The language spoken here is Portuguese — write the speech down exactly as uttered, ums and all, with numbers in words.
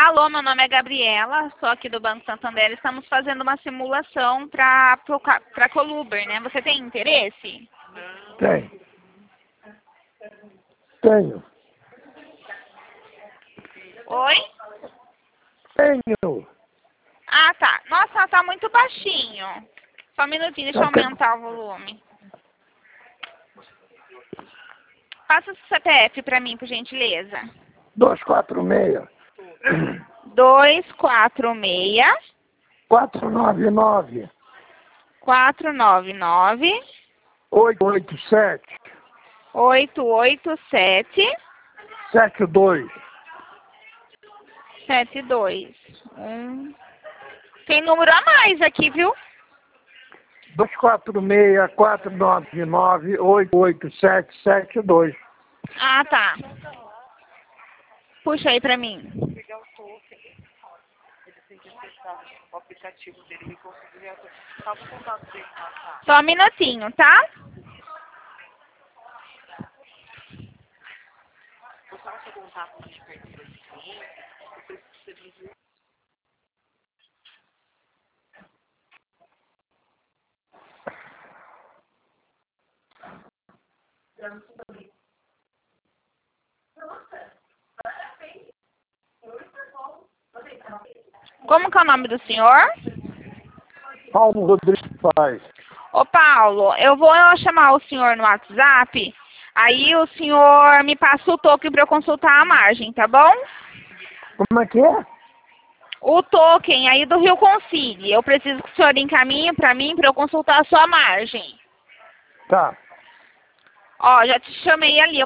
Alô, meu nome é Gabriela, sou aqui do Banco Santander. Estamos fazendo uma simulação para para Coluber, né? Você tem interesse? Tem. Tenho. Oi? Tenho. Ah, tá. Nossa, tá muito baixinho. Só um minutinho, deixa eu aumentar o volume. Passa o C P F para mim, por gentileza. dois quatro seis. dois quatro seis. quatro nove nove. quatro nove nove. oito oito sete. oito oito sete. sete dois. sete dois. Um. Tem número a mais aqui, viu? dois quatro seis, quatro nove nove, oito oito sete, sete dois. Ah, tá. Puxa aí pra mim. Só um minutinho, tá? Como que é o nome do senhor? Paulo Rodrigues Paz. Ô, Paulo, eu vou chamar o senhor no WhatsApp, aí o senhor me passa o token para eu consultar a margem, tá bom? Como é que é? O token aí do Rio Concile. Eu preciso que o senhor encaminhe para mim para eu consultar a sua margem. Tá. Ó, já te chamei ali.